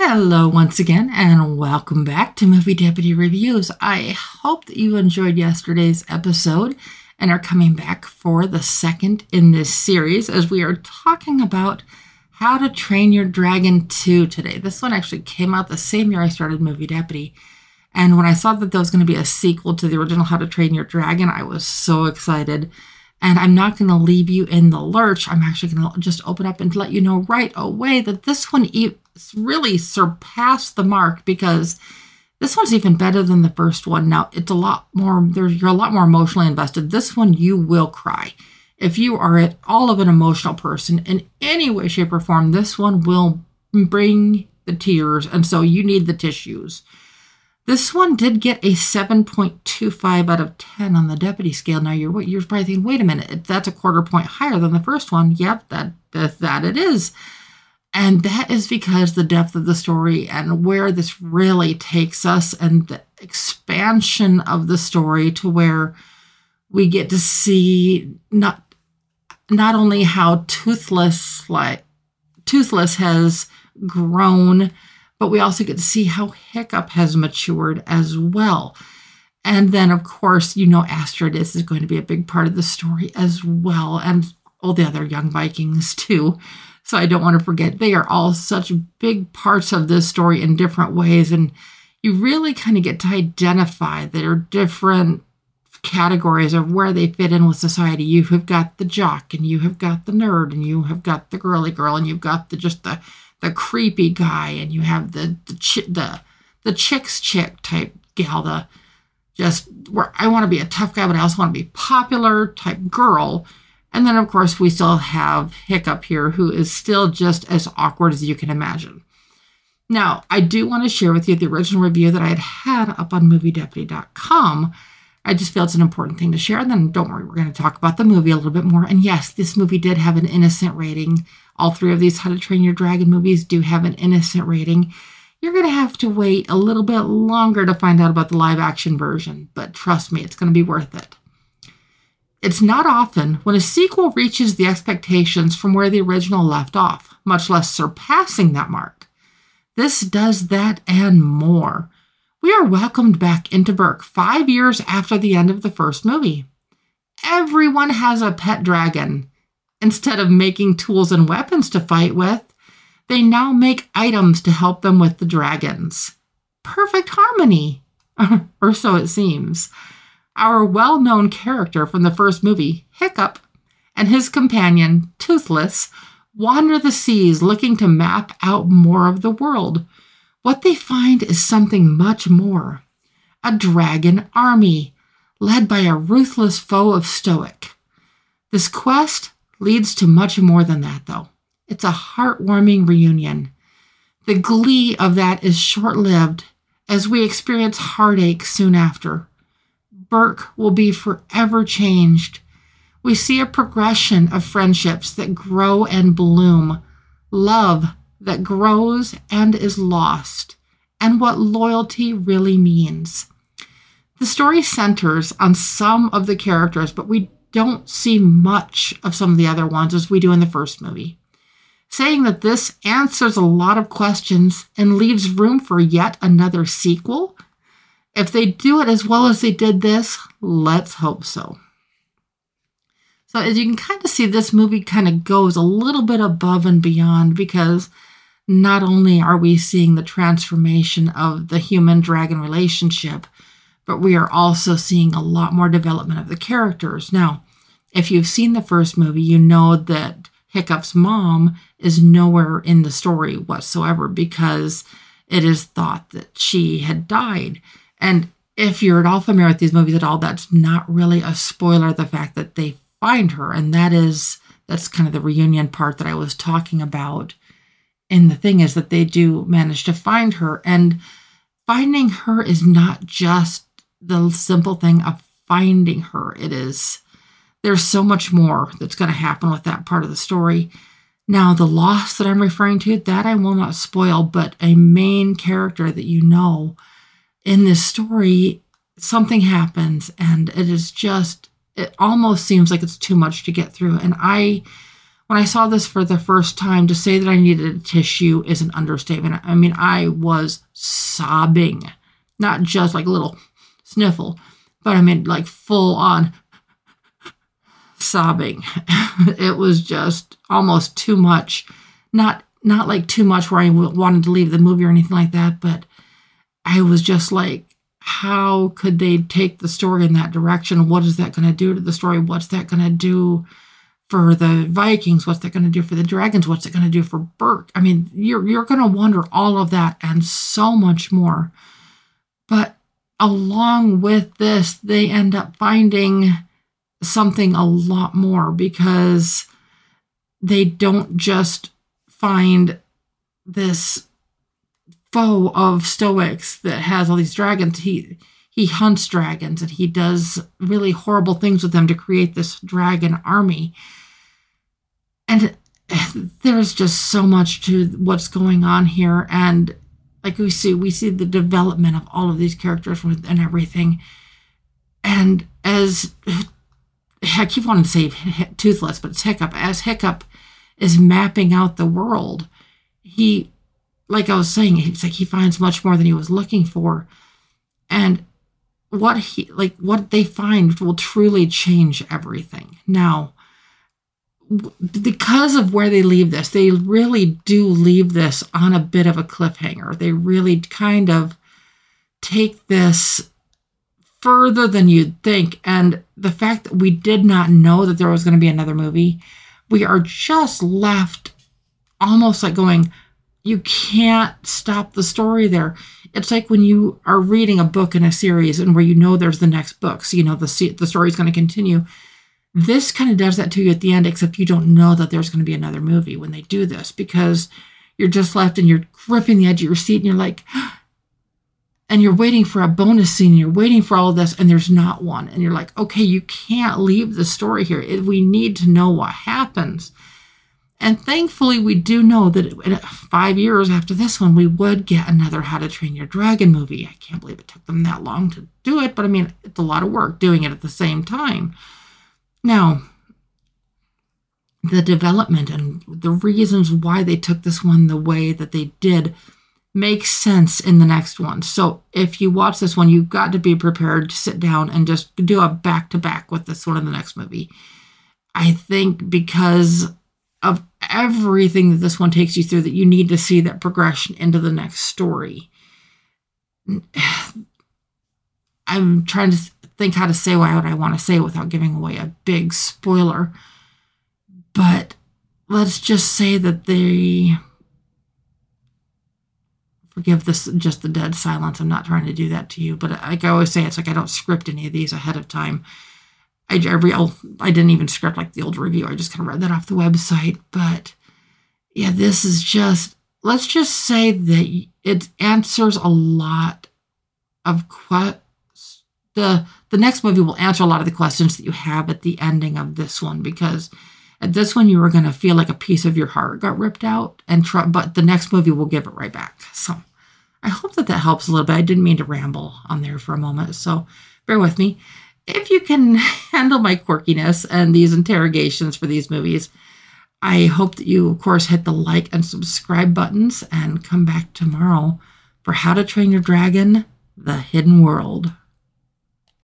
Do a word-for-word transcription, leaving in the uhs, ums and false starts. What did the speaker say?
Hello once again, and welcome back to Movie Deputy Reviews. I hope that you enjoyed yesterday's episode and are coming back for the second in this series as we are talking about How to Train Your Dragon two today. This one actually came out the same year I started Movie Deputy, and when I saw that there was going to be a sequel to the original How to Train Your Dragon, I was so excited. And I'm not going to leave you in the lurch. I'm actually going to just open up and let you know right away that this one e- really surpassed the mark, because this one's even better than the first one. Now, it's a lot more, there's, you're a lot more emotionally invested. This one, you will cry. If you are at all of an emotional person in any way, shape, or form, this one will bring the tears. And so you need the tissues. This one did get a seven point two five out of ten on the deputy scale. Now, you're you're probably thinking, wait a minute, that's a quarter point higher than the first one. Yep, that, that, that it is. And that is because the depth of the story and where this really takes us and the expansion of the story to where we get to see not, not only how Toothless, like, Toothless has grown, but we also get to see how Hiccup has matured as well. And then, of course, you know, Astridis is going to be a big part of the story as well, and all the other young Vikings too. So I don't want to forget, they are all such big parts of this story in different ways, and you really kind of get to identify their different categories of where they fit in with society. You have got the jock, and you have got the nerd, and you have got the girly girl, and you've got the just the the creepy guy, and you have the the chi- the, the chick's chick type gal, the just where I want to be a tough guy, but I also want to be popular type girl. And then, of course, we still have Hiccup here, who is still just as awkward as you can imagine. Now, I do want to share with you the original review that I had had up on movie deputy dot com. I just feel it's an important thing to share. And then, don't worry, we're going to talk about the movie a little bit more. And yes, this movie did have an innocent rating. All three of these How to Train Your Dragon movies do have an innocent rating. You're going to have to wait a little bit longer to find out about the live action version, but trust me, it's going to be worth it. It's not often when a sequel reaches the expectations from where the original left off, much less surpassing that mark. This does that and more. We are welcomed back into Berk five years after the end of the first movie. Everyone has a pet dragon. Instead of making tools and weapons to fight with, they now make items to help them with the dragons. Perfect harmony, or so it seems. Our well-known character from the first movie, Hiccup, and his companion, Toothless, wander the seas looking to map out more of the world. What they find is something much more. A dragon army, led by a ruthless foe of Stoic. This quest leads to much more than that, though. It's a heartwarming reunion. The glee of that is short-lived as we experience heartache soon after. Berk will be forever changed. We see a progression of friendships that grow and bloom, love that grows and is lost, and what loyalty really means. The story centers on some of the characters, but we don't see much of some of the other ones as we do in the first movie. Saying that this answers a lot of questions and leaves room for yet another sequel? If they do it as well as they did this, let's hope so. So as you can kind of see, this movie kind of goes a little bit above and beyond, because not only are we seeing the transformation of the human-dragon relationship, but we are also seeing a lot more development of the characters. Now, if you've seen the first movie, you know that Hiccup's mom is nowhere in the story whatsoever, because it is thought that she had died. And if you're at all familiar with these movies at all, that's not really a spoiler, the fact that they find her. And that is, that's kind of the reunion part that I was talking about. And the thing is that they do manage to find her. And finding her is not just the simple thing of finding her. It is, there's so much more that's going to happen with that part of the story. Now, the loss that I'm referring to, that I will not spoil, but a main character that you know in this story, something happens, and it is just, it almost seems like it's too much to get through. And I when I saw this for the first time, to say that I needed a tissue is an understatement. I mean, I was sobbing, not just like a little sniffle, but I mean like full on sobbing. It was just almost too much. Not not like too much where I wanted to leave the movie or anything like that, but I was just like, how could they take the story in that direction? What is that going to do to the story? What's that going to do for the Vikings? What's that going to do for the dragons? What's it going to do for Berk? I mean, you're you're going to wonder all of that and so much more. But along with this, they end up finding something a lot more, because they don't just find this foe of Stoics that has all these dragons. He he hunts dragons, and he does really horrible things with them to create this dragon army. And there's just so much to what's going on here. And like we see, we see the development of all of these characters and everything. And as I keep wanting to say Toothless, but it's Hiccup. As Hiccup is mapping out the world, he, like I was saying, it's like he finds much more than he was looking for. And what he, like what they find will truly change everything. Now, because of where they leave this, they really do leave this on a bit of a cliffhanger. They really kind of take this further than you'd think. And the fact that we did not know that there was going to be another movie, we are just left almost like going, you can't stop the story there. It's like when you are reading a book in a series and where you know there's the next book, so you know the the story's going to continue. This kind of does that to you at the end, except you don't know that there's going to be another movie when they do this, because you're just left and you're gripping the edge of your seat and you're like, and you're waiting for a bonus scene, and you're waiting for all of this, and there's not one. And you're like, okay, you can't leave the story here. We need to know what happens. And thankfully, we do know that five years after this one, we would get another How to Train Your Dragon movie. I can't believe it took them that long to do it, but I mean, it's a lot of work doing it at the same time. Now, the development and the reasons why they took this one the way that they did makes sense in the next one. So if you watch this one, you've got to be prepared to sit down and just do a back-to-back with this one in the next movie. I think because of everything that this one takes you through, that you need to see that progression into the next story. I'm trying to think how to say what I want to say without giving away a big spoiler. But let's just say that they... Forgive this, just the dead silence. I'm not trying to do that to you. But like I always say, it's like I don't script any of these ahead of time. I, every, I didn't even script like the old review. I just kind of read that off the website. But yeah, this is just, let's just say that it answers a lot of questions. The, the next movie will answer a lot of the questions that you have at the ending of this one, because at this one you were going to feel like a piece of your heart got ripped out, and try, but the next movie will give it right back. So I hope that that helps a little bit. I didn't mean to ramble on there for a moment, so bear with me. If you can handle my quirkiness and these interrogations for these movies, I hope that you, of course, hit the like and subscribe buttons and come back tomorrow for How to Train Your Dragon: The Hidden World.